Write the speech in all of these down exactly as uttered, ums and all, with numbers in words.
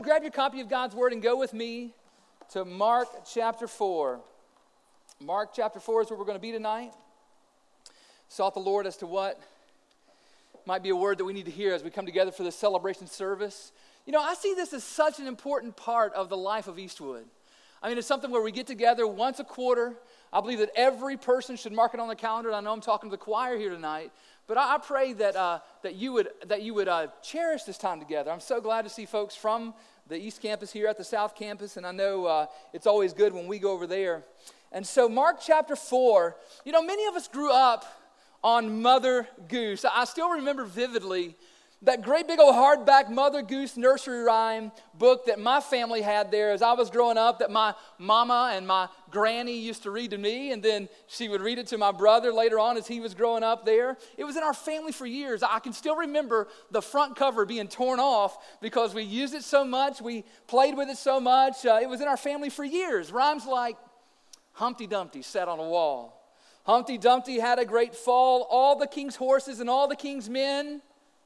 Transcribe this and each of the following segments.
Grab your copy of God's Word and go with me to Mark chapter four. Mark chapter four is where we're going to be tonight. Sought the Lord as to what might be a word that we need to hear as we come together for this celebration service. You know, I see this as such an important part of the life of Eastwood. I mean, it's something where we get together once a quarter. I believe that every person should mark it on the calendar. And I know I'm talking to the choir here tonight, but I, I pray that uh, that you would that you would uh, cherish this time together. I'm so glad to see folks from the East Campus here at the South Campus, and I know uh, it's always good when we go over there. And so, Mark chapter four. You know, many of us grew up on Mother Goose. I still remember vividly that great big old hardback Mother Goose nursery rhyme book that my family had there as I was growing up, that my mama and my granny used to read to me, and then she would read it to my brother later on as he was growing up there. It was in our family for years. I can still remember the front cover being torn off because we used it so much, we played with it so much. Uh, it was in our family for years. Rhymes like, Humpty Dumpty sat on a wall. Humpty Dumpty had a great fall. All the king's horses and all the king's men.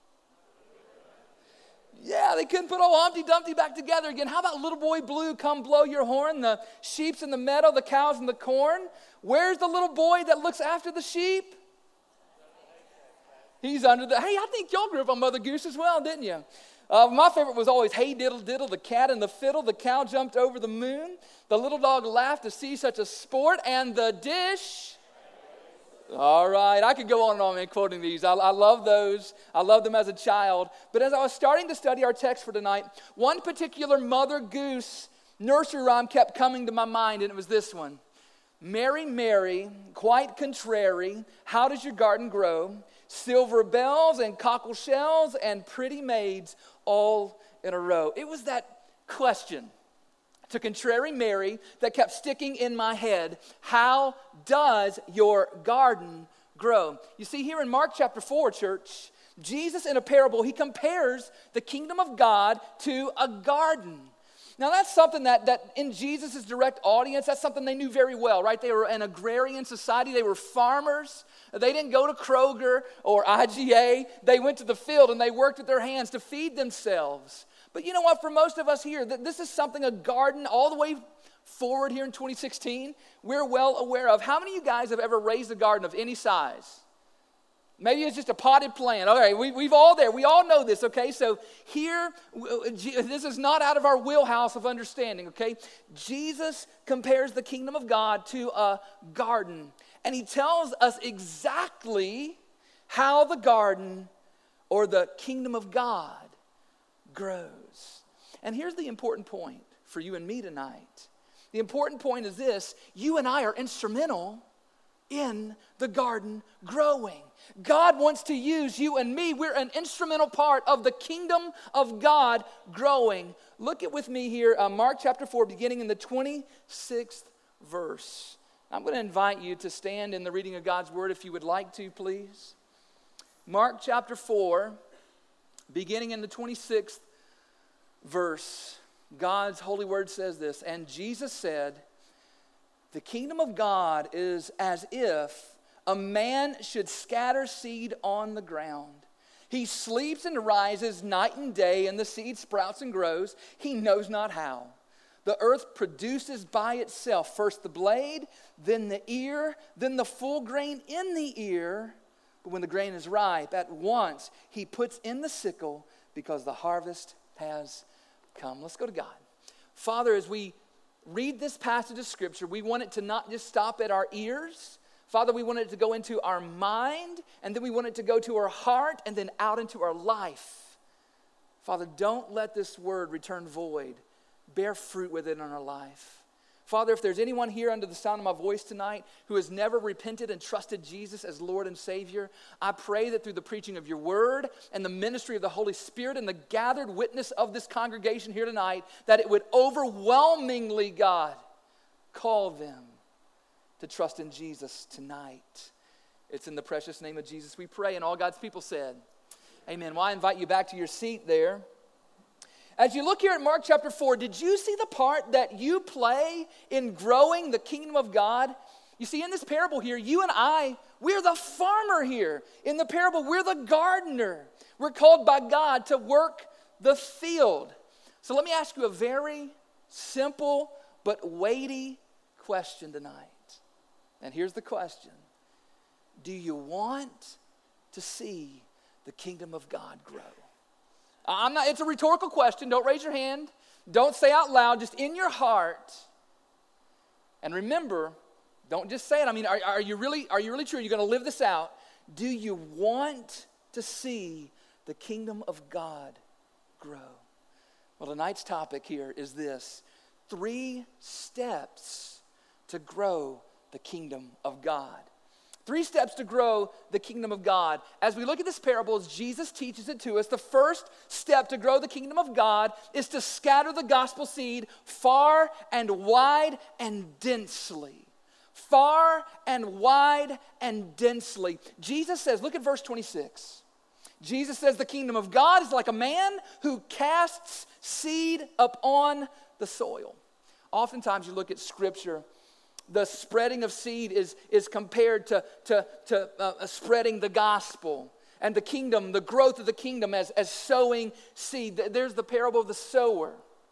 Yeah, they couldn't put old Humpty Dumpty back together again. How about Little Boy Blue, come blow your horn? The sheep's in the meadow, the cow's in the corn. Where's the little boy that looks after the sheep? He's under the... Hey, I think y'all grew up on Mother Goose as well, didn't you? Uh, my favorite was always, hey diddle diddle, the cat and the fiddle, the cow jumped over the moon. The little dog laughed to see such a sport, and the dish... All right, I could go on and on man, quoting these. I, I love those. I loved them as a child. But as I was starting to study our text for tonight, one particular Mother Goose nursery rhyme kept coming to my mind, and it was this one. Mary, Mary, quite contrary, how does your garden grow? Silver bells and cockle shells and pretty maids all in a row. It was that question to contrary Mary that kept sticking in my head. How does your garden grow? You see, here in Mark chapter four, church, Jesus in a parable, he compares the kingdom of God to a garden. Now that's something that, that in Jesus' direct audience, that's something they knew very well, right? They were an agrarian society. They were farmers. They didn't go to Kroger or I G A. They went to the field and they worked with their hands to feed themselves. But you know what, for most of us here, this is something, a garden all the way forward here in twenty sixteen, we're well aware of. How many of you guys have ever raised a garden of any size? Maybe it's just a potted plant. Okay, we, we've all there. We all know this, okay? So here, this is not out of our wheelhouse of understanding, okay? Jesus compares the kingdom of God to a garden. And he tells us exactly how the garden or the kingdom of God grows. And here's the important point for you and me tonight. The important point is this: you and I are instrumental in the garden growing. God wants to use you and me. We're an instrumental part of the kingdom of God growing. Look at with me here, uh, Mark chapter four, beginning in the twenty-sixth verse. I'm going to invite you to stand in the reading of God's word if you would like to, please. Mark chapter four, beginning in the twenty-sixth verse, God's holy word says this, and Jesus said, the kingdom of God is as if a man should scatter seed on the ground. He sleeps and rises night and day, and the seed sprouts and grows. He knows not how. The earth produces by itself first the blade, then the ear, then the full grain in the ear. But when the grain is ripe, at once he puts in the sickle because the harvest has come. Let's go to God. Father, as we read this passage of Scripture, we want it to not just stop at our ears. Father, we want it to go into our mind, and then we want it to go to our heart, and then out into our life. Father, don't let this word return void. Bear fruit with it in our life. Father, if there's anyone here under the sound of my voice tonight who has never repented and trusted Jesus as Lord and Savior, I pray that through the preaching of your word and the ministry of the Holy Spirit and the gathered witness of this congregation here tonight, that it would overwhelmingly, God, call them to trust in Jesus tonight. It's in the precious name of Jesus we pray, and all God's people said, amen. Well, I invite you back to your seat there. As you look here at Mark chapter four, did you see the part that you play in growing the kingdom of God? You see, in this parable here, you and I, we're the farmer here. In the parable, we're the gardener. We're called by God to work the field. So let me ask you a very simple but weighty question tonight. And here's the question. Do you want to see the kingdom of God grow? I'm not, it's a rhetorical question. Don't raise your hand. Don't say out loud, just in your heart. And remember, don't just say it. I mean, are, are you really, are you really true? You're going to live this out. Do you want to see the kingdom of God grow? Well, tonight's topic here is this. Three steps to grow the kingdom of God. Three steps to grow the kingdom of God. As we look at this parable, as Jesus teaches it to us, the first step to grow the kingdom of God is to scatter the gospel seed far and wide and densely. Far and wide and densely. Jesus says, look at verse twenty-six. Jesus says the kingdom of God is like a man who casts seed upon the soil. Oftentimes you look at Scripture, the spreading of seed is, is compared to, to, to uh, spreading the gospel. And the kingdom, the growth of the kingdom as, as sowing seed. There's the parable of the sower,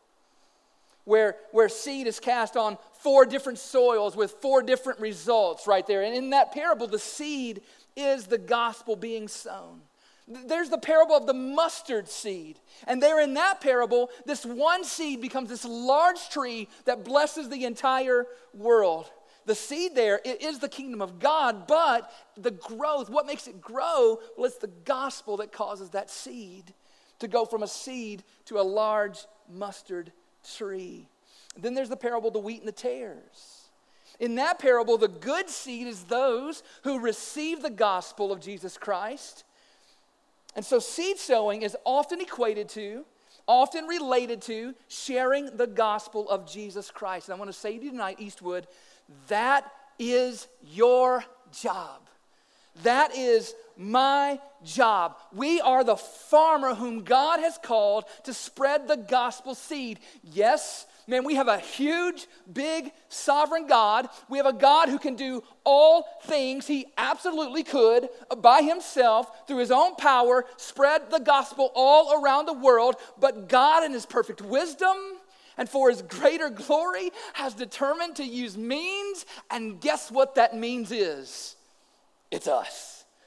where, where seed is cast on four different soils with four different results right there. And in that parable, the seed is the gospel being sown. There's the parable of the mustard seed. And there in that parable, this one seed becomes this large tree that blesses the entire world. The seed there is the kingdom of God, but the growth, what makes it grow? Well, it's the gospel that causes that seed to go from a seed to a large mustard tree. Then there's the parable of the wheat and the tares. In that parable, the good seed is those who receive the gospel of Jesus Christ. And so seed sowing is often equated to, often related to sharing the gospel of Jesus Christ. And I want to say to you tonight, Eastwood, that is your job. That is my job. We are the farmer whom God has called to spread the gospel seed. Yes, man, we have a huge, big, sovereign God. We have a God who can do all things. He absolutely could, by himself, through his own power, spread the gospel all around the world. But God, in his perfect wisdom and for his greater glory, has determined to use means. And guess what that means is? It's us.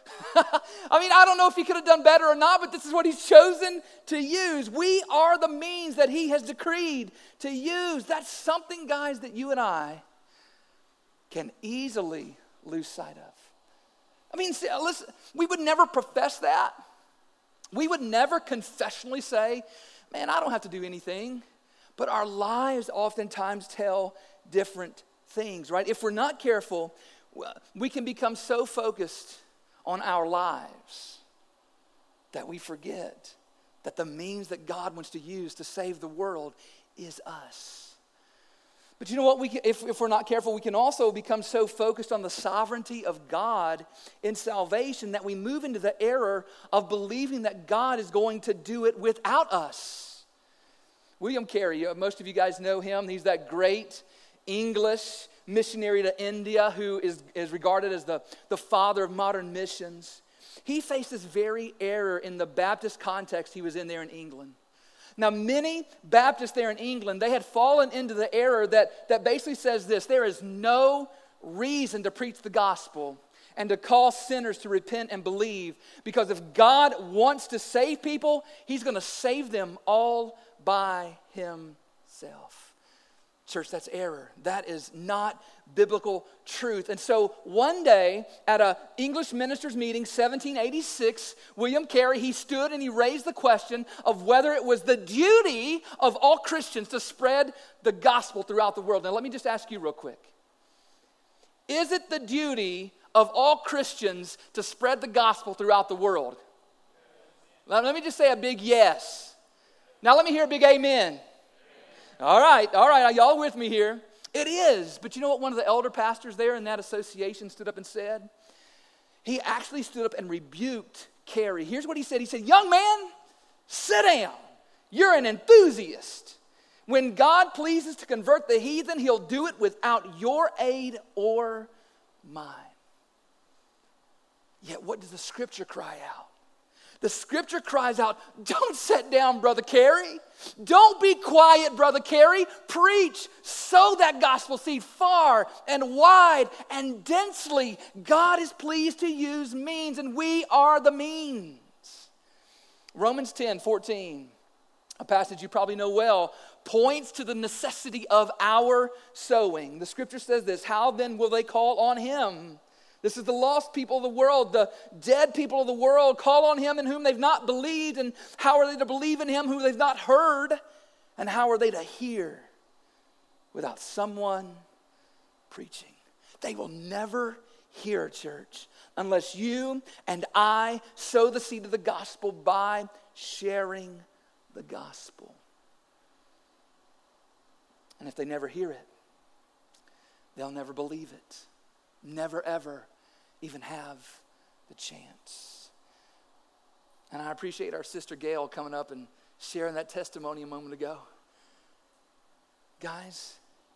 I mean, I don't know if he could have done better or not, but this is what he's chosen to use. We are the means that he has decreed to use. That's something, guys, that you and I can easily lose sight of. I mean, see, listen, we would never profess that. We would never confessionally say, man, I don't have to do anything. But our lives oftentimes tell different things, right? If we're not careful, we can become so focused on our lives that we forget that the means that God wants to use to save the world is us. But you know what? We can, if, if we're not careful, we can also become so focused on the sovereignty of God in salvation that we move into the error of believing that God is going to do it without us. William Carey, most of you guys know him. He's that great English missionary to India who is, is regarded as the, the father of modern missions. He faced this very error in the Baptist context he was in there in England. Now, many Baptists there in England, they had fallen into the error that, that basically says this: there is no reason to preach the gospel and to call sinners to repent and believe, because if God wants to save people, he's going to save them all by himself. Church, that's error. That is not biblical truth. And so one day at an English ministers' meeting, seventeen eighty-six, William Carey, he stood and he raised the question of whether it was the duty of all Christians to spread the gospel throughout the world. Now let me just ask you real quick. Is it the duty of all Christians to spread the gospel throughout the world? Now, let me just say a big yes. Now let me hear a big amen. All right, all right, are y'all with me here? It is. But you know what one of the elder pastors there in that association stood up and said? He actually stood up and rebuked Carey. Here's what he said. He said, young man, sit down. You're an enthusiast. When God pleases to convert the heathen, he'll do it without your aid or mine. Yet what does the scripture cry out? The scripture cries out, don't sit down, Brother Carey. Don't be quiet, Brother Carey. Preach, sow that gospel seed far and wide and densely. God is pleased to use means, and we are the means. Romans ten fourteen, a passage you probably know well, points to the necessity of our sowing. The scripture says this, how then will they call on him? This is the lost people of the world, the dead people of the world. Call on him in whom they've not believed. And how are they to believe in him who they've not heard? And how are they to hear without someone preaching? They will never hear, church, unless you and I sow the seed of the gospel by sharing the gospel. And if they never hear it, they'll never believe it. Never, ever even have the chance. And I appreciate our sister Gail coming up and sharing that testimony a moment ago. Guys,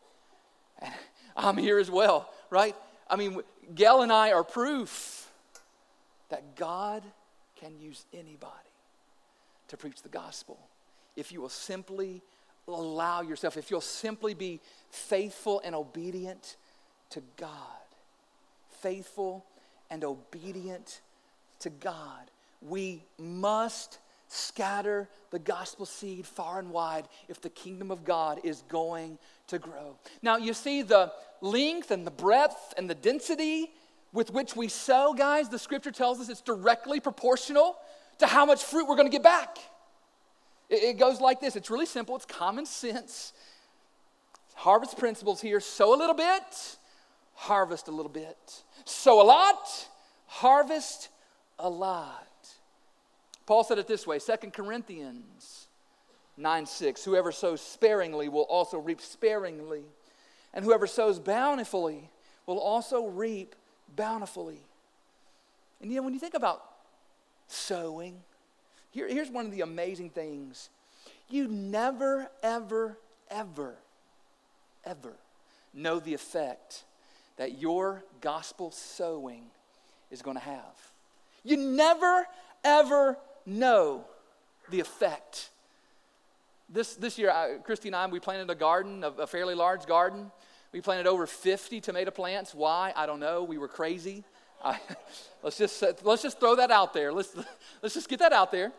I'm here as well, right? I mean, Gail and I are proof that God can use anybody to preach the gospel if you will simply allow yourself, if you'll simply be faithful and obedient to God. Faithful and obedient to God. We must scatter the gospel seed far and wide if the kingdom of God is going to grow. Now, you see the length and the breadth and the density with which we sow, guys, the scripture tells us it's directly proportional to how much fruit we're going to get back. It, it goes like this. It's really simple. It's common sense. Harvest principles here. Sow a little bit, harvest a little bit. Sow a lot, harvest a lot. Paul said it this way, Second Corinthians nine six, whoever sows sparingly will also reap sparingly, and whoever sows bountifully will also reap bountifully. And you know, when you think about sowing, here, here's one of the amazing things. You never, ever, ever, ever know the effect that your gospel sowing is going to have. You never, ever know the effect. This this year, I, Christy and I, we planted a garden, a, a fairly large garden. We planted over fifty tomato plants. Why? I don't know. We were crazy. I, let's just let's just throw that out there. Let's let's just get that out there.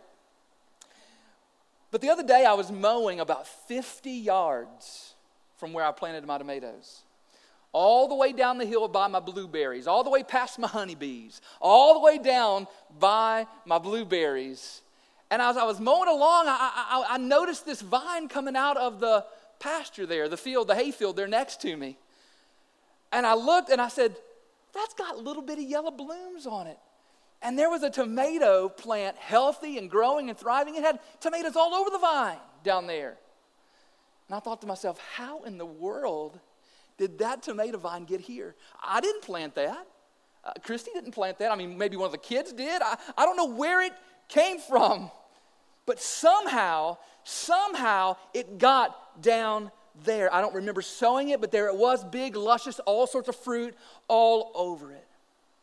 But the other day, I was mowing about fifty yards from where I planted my tomatoes. All the way down the hill by my blueberries, all the way past my honeybees, all the way down by my blueberries. And as I was mowing along, I, I, I noticed this vine coming out of the pasture there, the field, the hayfield there next to me. And I looked and I said, that's got little bitty yellow blooms on it. And there was a tomato plant, healthy and growing and thriving. It had tomatoes all over the vine down there. And I thought to myself, how in the world did that tomato vine get here? I didn't plant that. Uh, Christy didn't plant that. I mean, maybe one of the kids did. I, I don't know where it came from. But somehow, somehow it got down there. I don't remember sowing it, but there it was, big, luscious, all sorts of fruit all over it.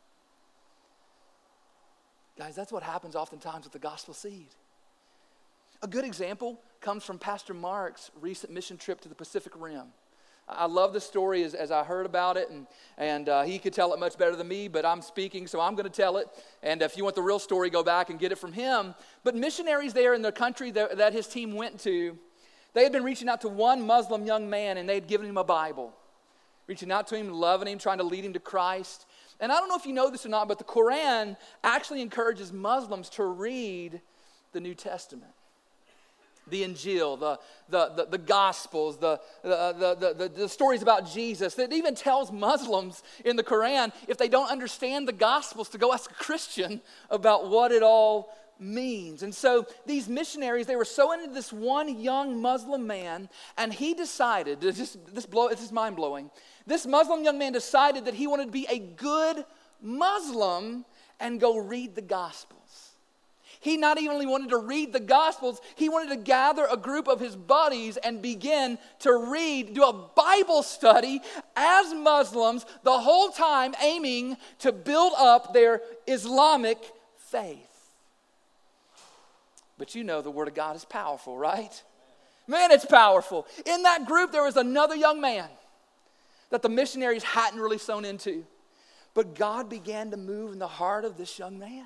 Guys, that's what happens oftentimes with the gospel seed. A good example comes from Pastor Mark's recent mission trip to the Pacific Rim. I love the story as, as I heard about it, and, and uh, he could tell it much better than me, but I'm speaking, so I'm going to tell it. And if you want the real story, go back and get it from him. But missionaries there in the country that, that his team went to, they had been reaching out to one Muslim young man, and they had given him a Bible. Reaching out to him, loving him, trying to lead him to Christ. And I don't know if you know this or not, but the Quran actually encourages Muslims to read the New Testament. The Injil, the, the, the, the Gospels, the, the, the, the, the stories about Jesus. It even tells Muslims in the Quran, if they don't understand the Gospels, to go ask a Christian about what it all means. And so these missionaries, they were so into this one young Muslim man, and he decided, this, this, blow, this is mind-blowing, this Muslim young man decided that he wanted to be a good Muslim and go read the Gospels. He not only wanted to read the Gospels, he wanted to gather a group of his buddies and begin to read, do a Bible study as Muslims, the whole time aiming to build up their Islamic faith. But you know the Word of God is powerful, right? Man, it's powerful. In that group, there was another young man that the missionaries hadn't really sown into. But God began to move in the heart of this young man.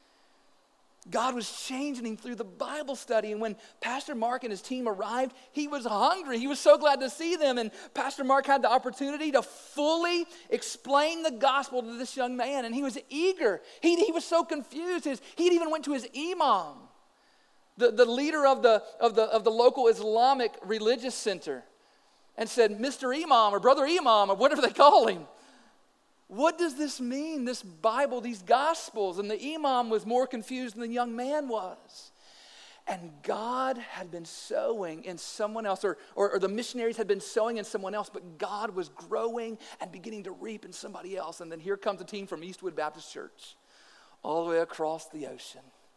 God was changing him through the Bible study. And when Pastor Mark and his team arrived, he was hungry. He was so glad to see them. And Pastor Mark had the opportunity to fully explain the gospel to this young man. And he was eager. He, he was so confused. His, he even went to his imam, the, the leader of the, of, the, of the local Islamic religious center, and said, Mister Imam or Brother Imam or whatever they call him, what does this mean, this Bible, these Gospels? And the imam was more confused than the young man was. And God had been sowing in someone else, or, or, or the missionaries had been sowing in someone else, but God was growing and beginning to reap in somebody else. And then here comes a team from Eastwood Baptist Church, all the way across the ocean.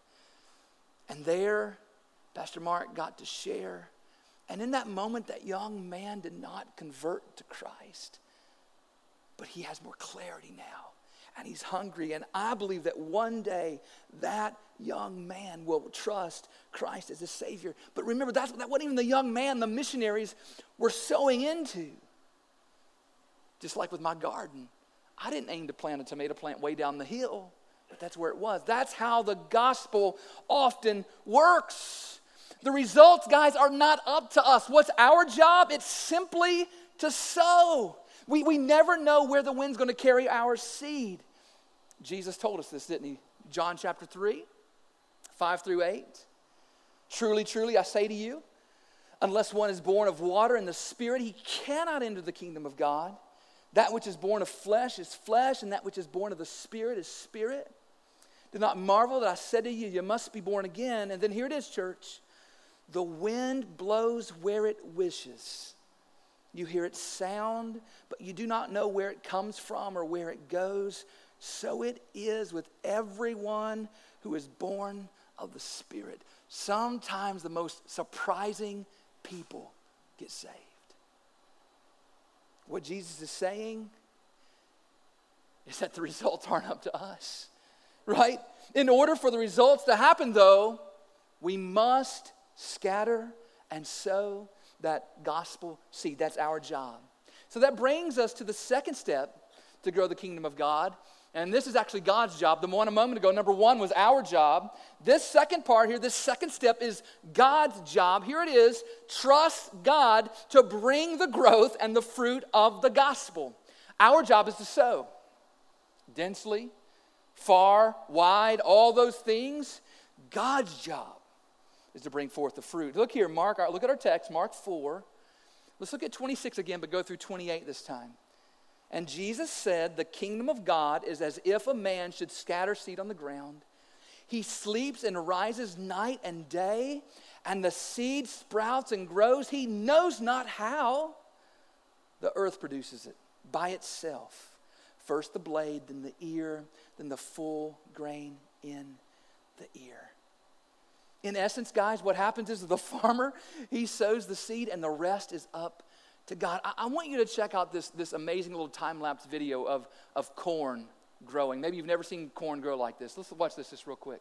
And there, Pastor Mark got to share. And in that moment, that young man did not convert to Christ. But he has more clarity now, and he's hungry. And I believe that one day that young man will trust Christ as his Savior. But remember, that's, that wasn't even the young man the missionaries were sowing into. Just like with my garden, I didn't aim to plant a tomato plant way down the hill, but that's where it was. That's how the gospel often works. The results, guys, are not up to us. What's our job? It's simply to sow. We, we never know where the wind's going to carry our seed. Jesus told us this, didn't he? John chapter three, five through eight. Truly, truly, I say to you, unless one is born of water and the Spirit, he cannot enter the kingdom of God. That which is born of flesh is flesh, and that which is born of the Spirit is spirit. Do not marvel that I said to you, you must be born again. And then here it is, church. The wind blows where it wishes. You hear its sound, but you do not know where it comes from or where it goes. So it is with everyone who is born of the Spirit. Sometimes the most surprising people get saved. What Jesus is saying is that the results aren't up to us, right? In order for the results to happen, though, we must scatter and sow that gospel seed. That's our job. So that brings us to the second step to grow the kingdom of God. And this is actually God's job. The one a moment ago, number one, was our job. This second part here, this second step is God's job. Here it is. Trust God to bring the growth and the fruit of the gospel. Our job is to sow. Densely, far, wide, all those things. God's job is to bring forth the fruit. Look here, Mark, look at our text, Mark four. Let's look at twenty-six again, but go through twenty-eight this time. And Jesus said, the kingdom of God is as if a man should scatter seed on the ground. He sleeps and rises night and day, and the seed sprouts and grows. He knows not how. The earth produces it by itself. First the blade, then the ear, then the full grain in the ear. In essence, guys, what happens is the farmer, he sows the seed and the rest is up to God. I, I want you to check out this, this amazing little time-lapse video of, of corn growing. Maybe you've never seen corn grow like this. Let's watch this just real quick.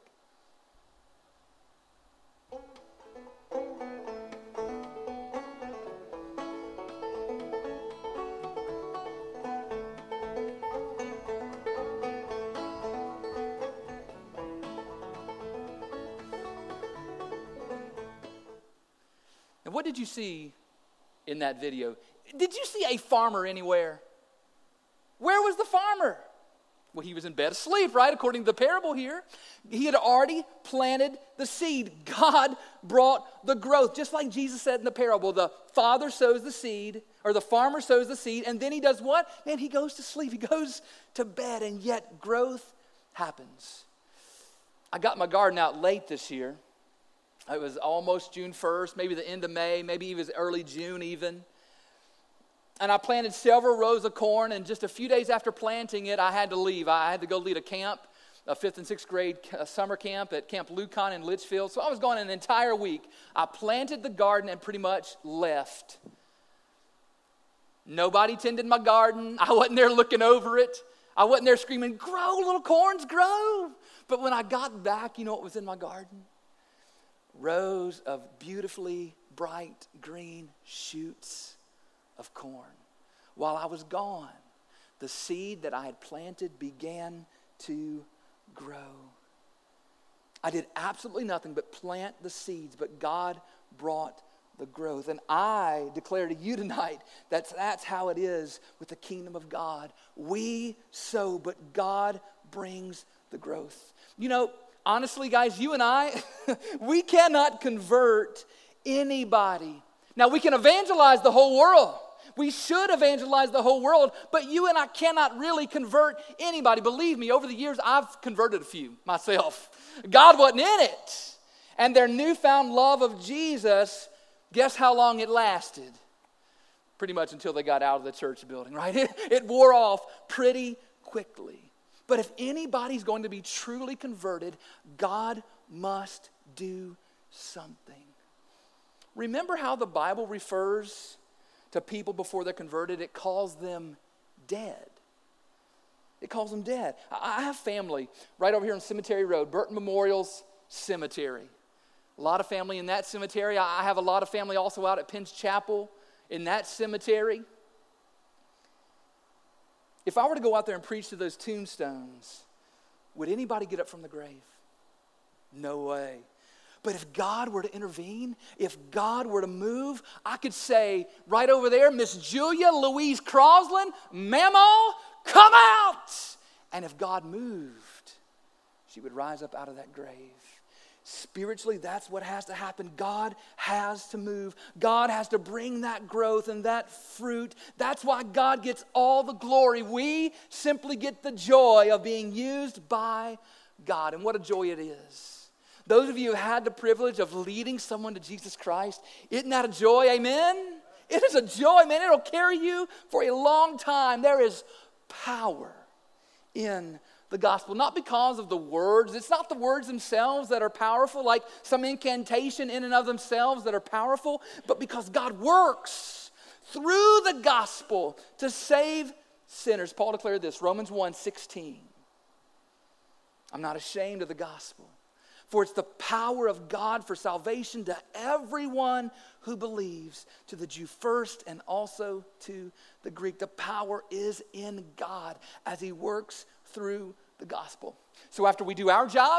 What did you see in that video? Did you see a farmer anywhere? Where was the farmer? Well, he was in bed asleep, right? According to the parable here. He had already planted the seed. God brought the growth. Just like Jesus said in the parable, the father sows the seed, or the farmer sows the seed, and then he does what? Man, he goes to sleep. He goes to bed, and yet growth happens. I got my garden out late this year. It was almost June first, maybe the end of May, maybe even early June even. And I planted several rows of corn, and just a few days after planting it, I had to leave. I had to go lead a camp, a fifth and sixth grade summer camp at Camp Lucan in Litchfield. So I was gone an entire week. I planted the garden and pretty much left. Nobody tended my garden. I wasn't there looking over it. I wasn't there screaming, grow, little corns, grow. But when I got back, you know what was in my garden? rows of beautifully bright green shoots of corn. While I was gone, the seed that I had planted began to grow. I did absolutely nothing but plant the seeds, but God brought the growth. And I declare to you tonight that that's how it is with the kingdom of God. We sow, but God brings the growth. You know, honestly, guys, you and I, we cannot convert anybody. Now, we can evangelize the whole world. We should evangelize the whole world, but you and I cannot really convert anybody. Believe me, over the years, I've converted a few myself. God wasn't in it. And their newfound love of Jesus, guess how long it lasted? Pretty much until they got out of the church building, right? It, it wore off pretty quickly. But if anybody's going to be truly converted, God must do something. Remember how the Bible refers to people before they're converted? It calls them dead. It calls them dead. I have family right over here on Cemetery Road, Burton Memorial's cemetery. A lot of family in that cemetery. I have a lot of family also out at Penn's Chapel in that cemetery. If I were to go out there and preach to those tombstones, would anybody get up from the grave? No way. But if God were to intervene, if God were to move, I could say right over there, Miss Julia Louise Crosland, Mamaw, come out! And if God moved, she would rise up out of that grave. Spiritually, that's what has to happen. God has to move. God has to bring that growth and that fruit. That's why God gets all the glory. We simply get the joy of being used by God. And what a joy it is. Those of you who had the privilege of leading someone to Jesus Christ, isn't that a joy? Amen? It is a joy, man. It'll carry you for a long time. There is power in the gospel, not because of the words. It's not the words themselves that are powerful, like some incantation in and of themselves that are powerful, but because God works through the gospel to save sinners. Paul declared this, Romans one sixteen. I'm not ashamed of the gospel, for it's the power of God for salvation to everyone who believes, to the Jew first and also to the Greek. The power is in God as he works through the gospel. So after we do our job,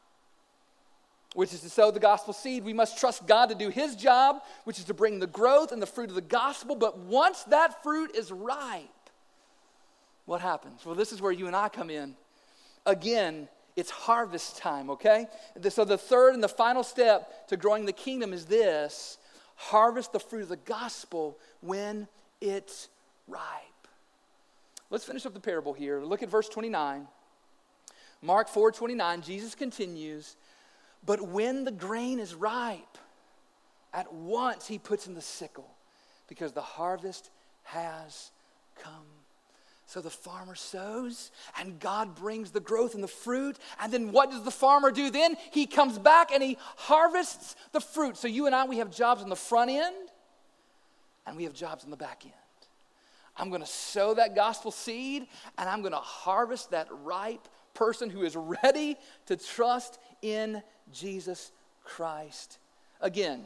which is to sow the gospel seed, we must trust God to do his job, which is to bring the growth and the fruit of the gospel. But once that fruit is ripe, what happens? Well, this is where you and I come in. Again, it's harvest time, okay? So the third and the final step to growing the kingdom is this: harvest the fruit of the gospel when it's ripe. Let's finish up the parable here. Look at verse twenty-nine. Mark four twenty-nine, Jesus continues, but when the grain is ripe, at once he puts in the sickle, because the harvest has come. So the farmer sows, and God brings the growth and the fruit. And then what does the farmer do then? He comes back and he harvests the fruit. So you and I, we have jobs on the front end, and we have jobs on the back end. I'm going to sow that gospel seed, and I'm going to harvest that ripe person who is ready to trust in Jesus Christ. Again,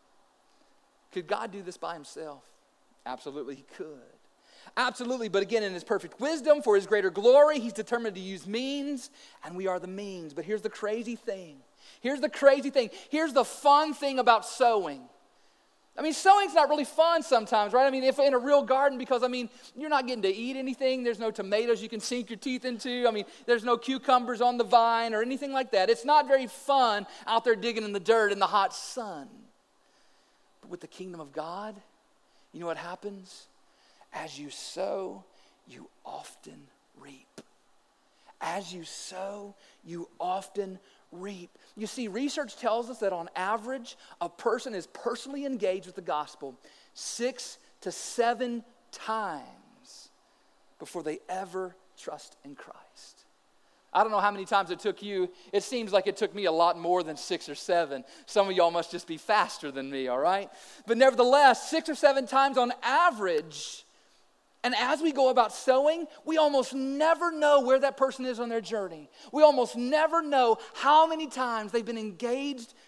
could God do this by himself? Absolutely, he could. Absolutely, but again, in his perfect wisdom, for his greater glory, he's determined to use means, and we are the means. But here's the crazy thing. Here's the crazy thing. Here's the fun thing about sowing. I mean, sowing's not really fun sometimes, right? I mean, if in a real garden, because, I mean, you're not getting to eat anything. There's no tomatoes you can sink your teeth into. I mean, there's no cucumbers on the vine or anything like that. It's not very fun out there digging in the dirt in the hot sun. But with the kingdom of God, you know what happens? As you sow, you often reap. As you sow, you often reap. You see, research tells us that on average, a person is personally engaged with the gospel six to seven times before they ever trust in Christ. I don't know how many times it took you. It seems like it took me a lot more than six or seven. Some of y'all must just be faster than me, all right? But nevertheless, six or seven times on average. And as we go about sowing, we almost never know where that person is on their journey. We almost never know how many times they've been engaged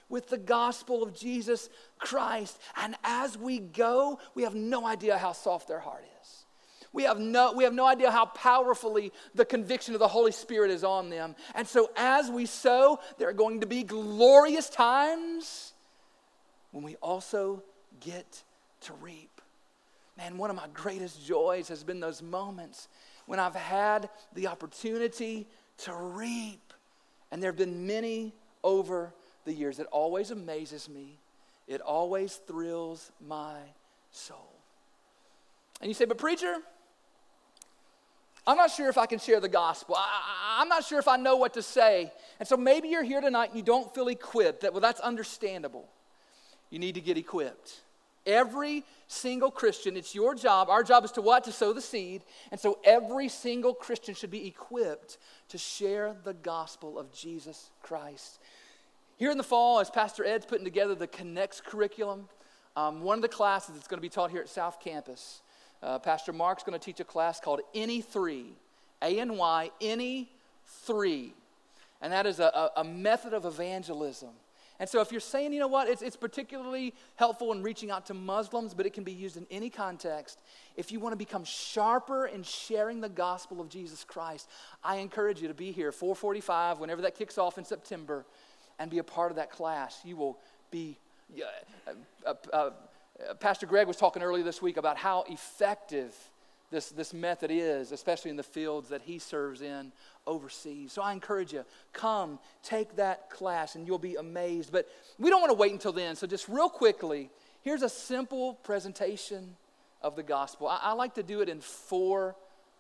with the gospel of Jesus Christ. And as we go, we have no idea how soft their heart is. We have no, we have no idea how powerfully the conviction of the Holy Spirit is on them. And so as we sow, there are going to be glorious times when we also get to reap. Man, one of my greatest joys has been those moments when I've had the opportunity to reap. And there have been many over the years. It always amazes me. It always thrills my soul. And you say, but preacher, I'm not sure if I can share the gospel. I, I'm not sure if I know what to say. And so maybe you're here tonight and you don't feel equipped. That, well, that's understandable. You need to get equipped. Every single Christian, it's your job. Our job is to what? To sow the seed. And so every single Christian should be equipped to share the gospel of Jesus Christ. Here in the fall, as Pastor Ed's putting together the Connects curriculum, um, one of the classes that's going to be taught here at South Campus, uh, Pastor Mark's going to teach a class called Any Three, A N Y, Any Three. And that is a, a, a method of evangelism. And so if you're saying, you know what, it's, it's particularly helpful in reaching out to Muslims, but it can be used in any context. If you want to become sharper in sharing the gospel of Jesus Christ, I encourage you to be here, four forty-five, whenever that kicks off in September, and be a part of that class. You will be, uh, uh, uh, Pastor Greg was talking earlier this week about how effective this, this method is, especially in the fields that he serves in overseas. So I encourage you, come, take that class, and you'll be amazed. But we don't want to wait until then, so just real quickly, here's a simple presentation of the gospel. I, I like to do it in four,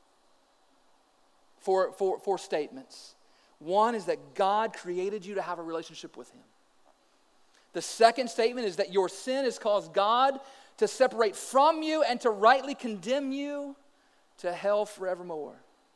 four, four, four statements. One is that God created you to have a relationship with Him. The second statement is that your sin has caused God to separate from you and to rightly condemn you to hell forevermore.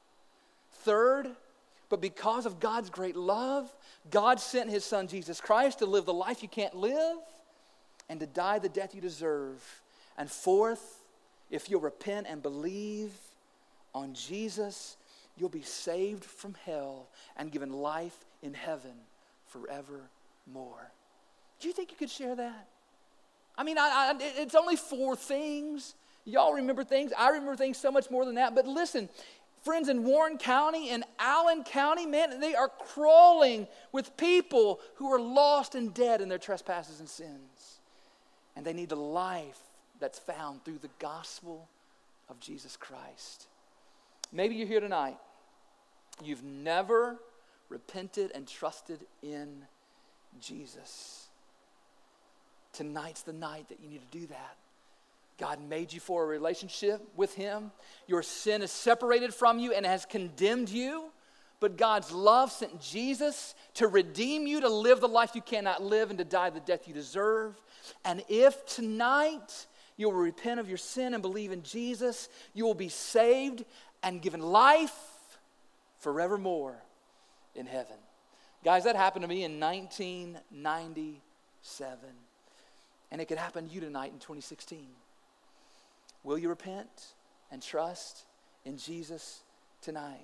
Third, but because of God's great love, God sent His Son Jesus Christ to live the life you can't live and to die the death you deserve. And fourth, if you'll repent and believe on Jesus, you'll be saved from hell and given life in heaven forevermore. Do you think you could share that? I mean, I, I, it's only four things. Y'all remember things. I remember things so much more than that. But listen, friends in Warren County and Allen County, man, they are crawling with people who are lost and dead in their trespasses and sins. And they need the life that's found through the gospel of Jesus Christ. Maybe you're here tonight. You've never repented and trusted in Jesus. Tonight's the night that you need to do that. God made you for a relationship with Him. Your sin is separated from you and has condemned you. But God's love sent Jesus to redeem you, to live the life you cannot live, and to die the death you deserve. And if tonight you will repent of your sin and believe in Jesus, you will be saved and given life forevermore in heaven. Guys, that happened to me in nineteen ninety-seven. And it could happen to you tonight in twenty sixteen. Will you repent and trust in Jesus tonight?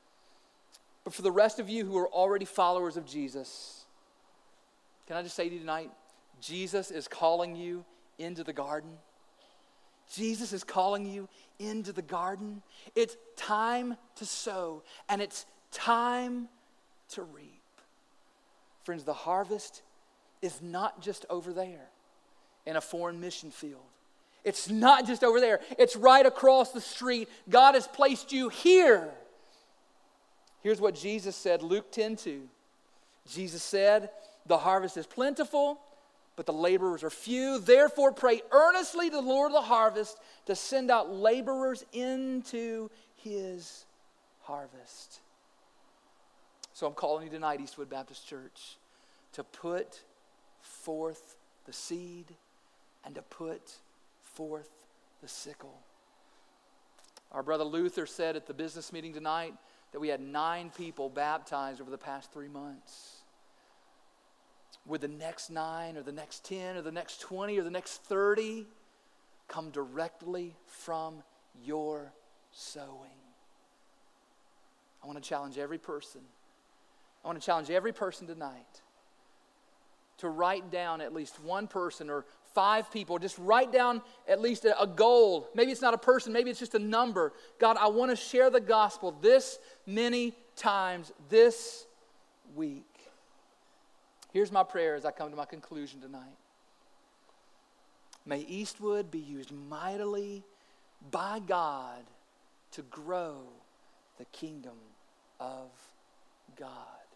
But for the rest of you who are already followers of Jesus, can I just say to you tonight, Jesus is calling you into the garden. Jesus is calling you into the garden. It's time to sow, and it's time to reap. Friends, the harvest is not just over there in a foreign mission field. It's not just over there. It's right across the street. God has placed you here. Here's what Jesus said, Luke ten two. Jesus said, the harvest is plentiful, but the laborers are few. Therefore, pray earnestly to the Lord of the harvest to send out laborers into His harvest. So I'm calling you tonight, Eastwood Baptist Church, to put forth the seed and to put forth the sickle. Our brother Luther said at the business meeting tonight that we had nine people baptized over the past three months. Would the next nine or the next ten or the next twenty or the next thirty come directly from your sowing? I want to challenge every person. I want to challenge every person tonight to write down at least one person or five people. Just write down at least a, a goal. Maybe it's not a person, maybe it's just a number. God, I want to share the gospel this many times this week. Here's my prayer as I come to my conclusion tonight. May Eastwood be used mightily by God to grow the kingdom of God.